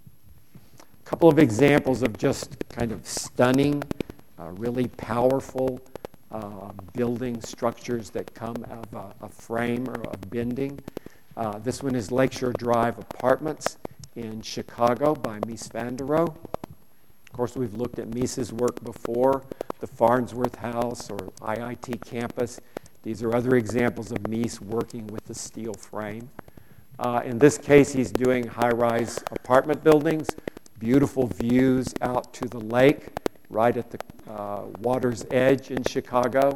A couple of examples of just kind of stunning, really powerful building structures that come out of a frame or a bending. This one is Lakeshore Drive Apartments in Chicago by Mies van der Rohe. Of course, we've looked at Mies's work before, the Farnsworth House or IIT campus. These are other examples of Mies working with the steel frame. In this case, he's doing high-rise apartment buildings, beautiful views out to the lake, right at the water's edge in Chicago.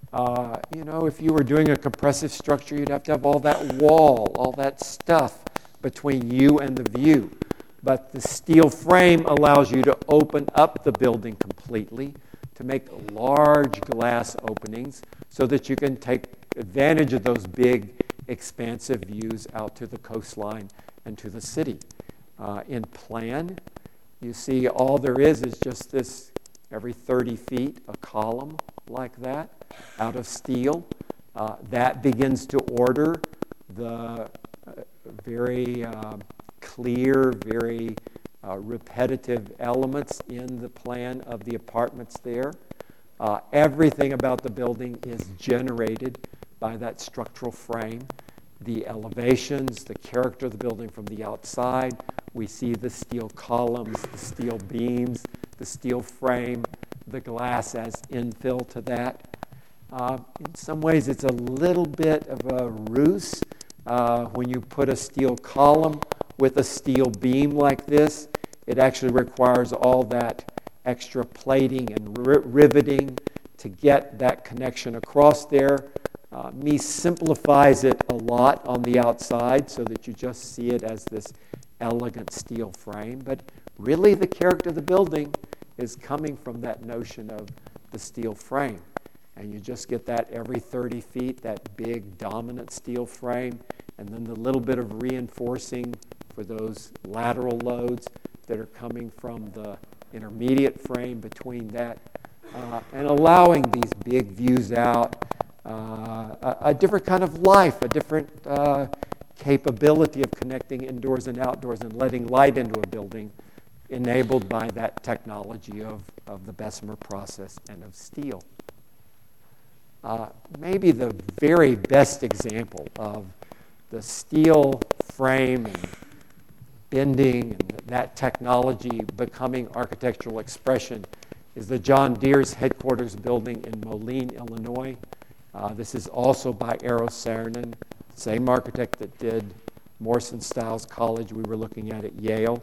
If you were doing a compressive structure, you'd have to have all that wall, all that stuff between you and the view. But the steel frame allows you to open up the building completely, to make large glass openings so that you can take advantage of those big, expansive views out to the coastline and to the city. In plan, you see all there is just this, every 30 feet, a column like that out of steel. That begins to order the very clear, very repetitive elements in the plan of the apartments there. Everything about the building is generated by that structural frame. The elevations, the character of the building from the outside. We see the steel columns, the steel beams, the steel frame, the glass as infill to that. In some ways, it's a little bit of a ruse when you put a steel column with a steel beam like this. It actually requires all that extra plating and riveting to get that connection across there. Mies simplifies it a lot on the outside so that you just see it as this elegant steel frame. But really the character of the building is coming from that notion of the steel frame. And you just get that every 30 feet, that big dominant steel frame, and then the little bit of reinforcing for those lateral loads that are coming from the intermediate frame between that, and allowing these big views out, a different kind of life, a different capability of connecting indoors and outdoors and letting light into a building enabled by that technology of the Bessemer process and of steel. Maybe the very best example of the steel frame and bending and that technology becoming architectural expression is the John Deere's headquarters building in Moline, Illinois. This is also by Eero Saarinen, same architect that did Morrison Stiles College we were looking at Yale.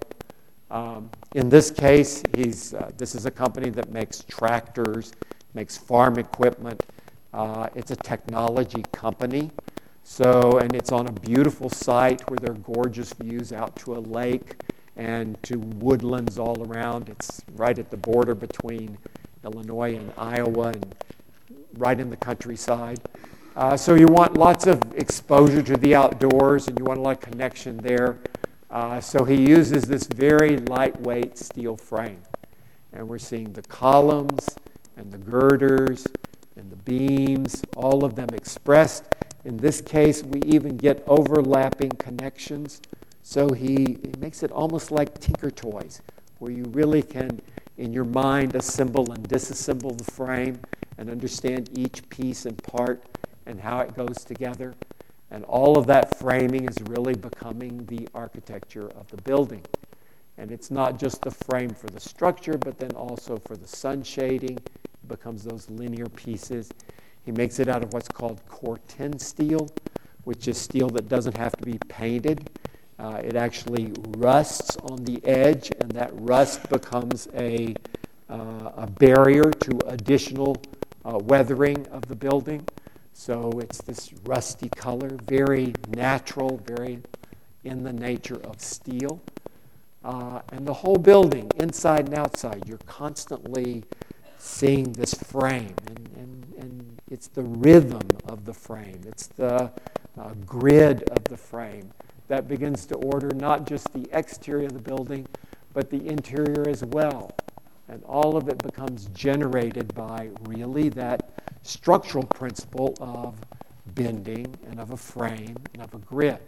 In this case, this is a company that makes tractors, makes farm equipment. It's a technology company. And it's on a beautiful site where there are gorgeous views out to a lake and to woodlands all around. It's right at the border between Illinois and Iowa and right in the countryside. So you want lots of exposure to the outdoors and you want a lot of connection there. So he uses this very lightweight steel frame. And we're seeing the columns and the girders and the beams, all of them expressed. In this case, we even get overlapping connections. So he makes it almost like Tinker Toys, where you really can, in your mind, assemble and disassemble the frame and understand each piece and part and how it goes together. And all of that framing is really becoming the architecture of the building. And it's not just the frame for the structure, but then also for the sun shading. It becomes those linear pieces. He makes it out of what's called Corten steel, which is steel that doesn't have to be painted. It actually rusts on the edge, and that rust becomes a barrier to additional weathering of the building. So it's this rusty color, very natural, very in the nature of steel. And the whole building, inside and outside, you're constantly seeing this frame, and it's the rhythm of the frame. It's the grid of the frame that begins to order not just the exterior of the building, but the interior as well. And all of it becomes generated by really that structural principle of bending and of a frame and of a grid.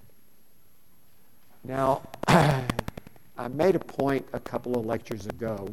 Now, I made a point a couple of lectures ago.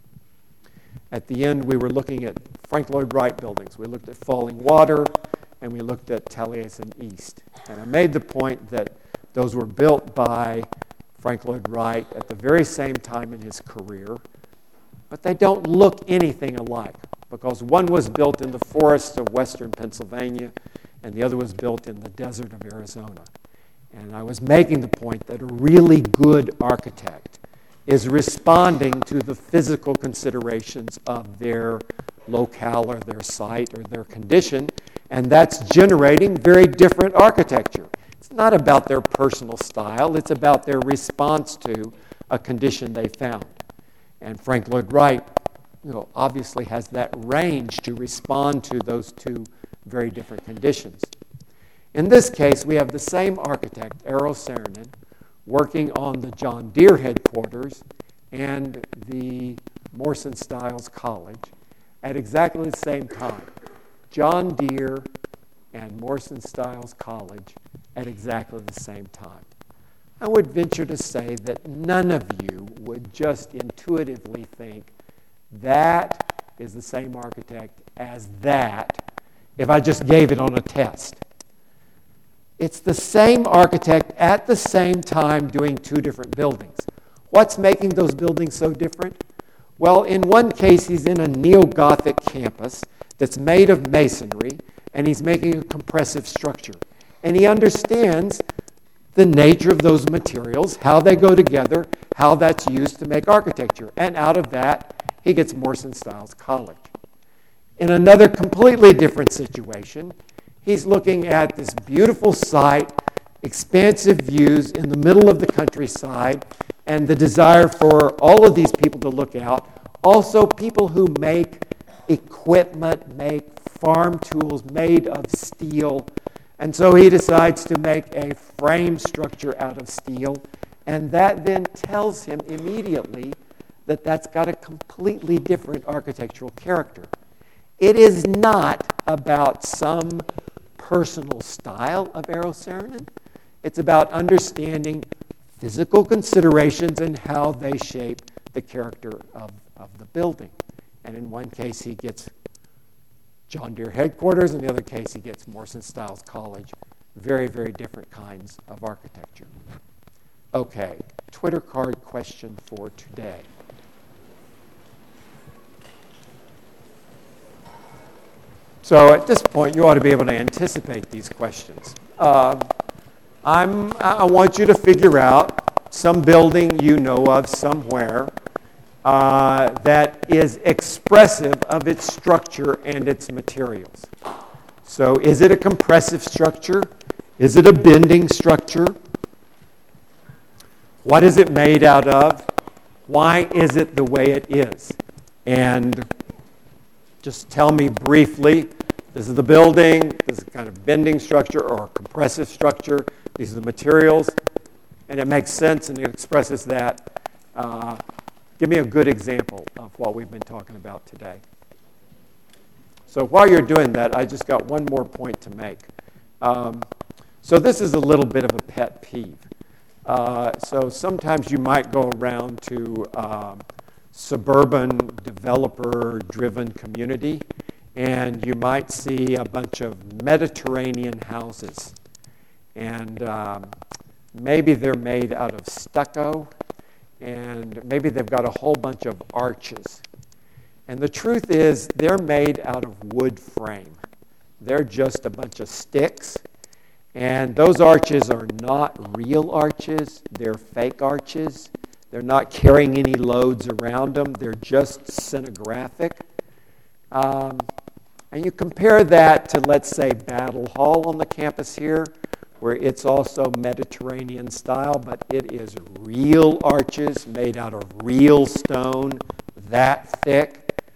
At the end, we were looking at Frank Lloyd Wright buildings. We looked at Falling Water, and we looked at Taliesin East. And I made the point that those were built by Frank Lloyd Wright at the very same time in his career, but they don't look anything alike because one was built in the forests of western Pennsylvania, and the other was built in the desert of Arizona. And I was making the point that a really good architect is responding to the physical considerations of their locale or their site or their condition, and that's generating very different architecture. It's not about their personal style, it's about their response to a condition they found. And Frank Lloyd Wright, obviously has that range to respond to those two very different conditions. In this case, we have the same architect, Eero Saarinen, working on the John Deere headquarters and the Morrison Stiles College at exactly the same time. John Deere and Morrison Stiles College at exactly the same time. I would venture to say that none of you would just intuitively think that is the same architect as that if I just gave it on a test. It's the same architect at the same time doing two different buildings. What's making those buildings so different? Well, in one case, he's in a neo-Gothic campus that's made of masonry, and he's making a compressive structure. And he understands the nature of those materials, how they go together, how that's used to make architecture. And out of that, he gets Morrison Stiles College. In another completely different situation, he's looking at this beautiful site, expansive views in the middle of the countryside, and the desire for all of these people to look out. Also, people who make equipment, make farm tools made of steel. And so he decides to make a frame structure out of steel, and that then tells him immediately that that's got a completely different architectural character. It is not about some personal style of Eero Saarinen. It's about understanding physical considerations and how they shape the character of the building. And in one case, he gets John Deere headquarters. In the other case, he gets Morrison Stiles College Very, very different kinds of architecture. Okay, Twitter card question for today. So at this point, you ought to be able to anticipate these questions. I want you to figure out some building you know of somewhere that is expressive of its structure and its materials. So is it a compressive structure? Is it a bending structure? What is it made out of? Why is it the way it is? And just tell me briefly, this is the building, this is a kind of bending structure or a compressive structure, these are the materials, and it makes sense and it expresses that. Give me a good example of what we've been talking about today. So while you're doing that, I just got one more point to make. So this is a little bit of a pet peeve. So sometimes you might go around to suburban developer-driven community, and you might see a bunch of Mediterranean houses. And maybe they're made out of stucco, and maybe they've got a whole bunch of arches. And the truth is, they're made out of wood frame. They're just a bunch of sticks. And those arches are not real arches. They're fake arches. They're not carrying any loads around them. They're just scenographic. And you compare that to, let's say, Battle Hall on the campus here, where it's also Mediterranean style, but it is real arches made out of real stone, that thick.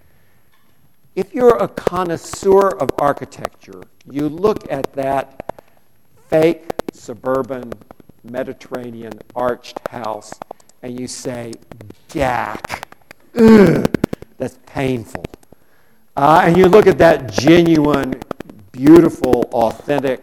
If you're a connoisseur of architecture, you look at that fake suburban Mediterranean arched house and you say, gack, ugh, that's painful. And you look at that genuine, beautiful, authentic,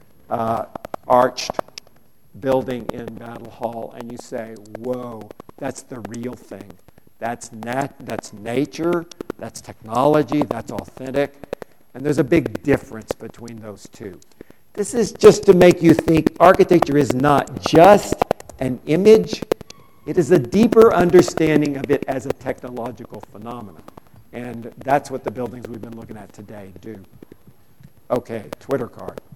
arched building in Battle Hall, and you say, whoa, that's the real thing. That's nature, that's technology, that's authentic. And there's a big difference between those two. This is just to make you think architecture is not just an image, it is a deeper understanding of it as a technological phenomenon. And that's what the buildings we've been looking at today do. Okay, Twitter card.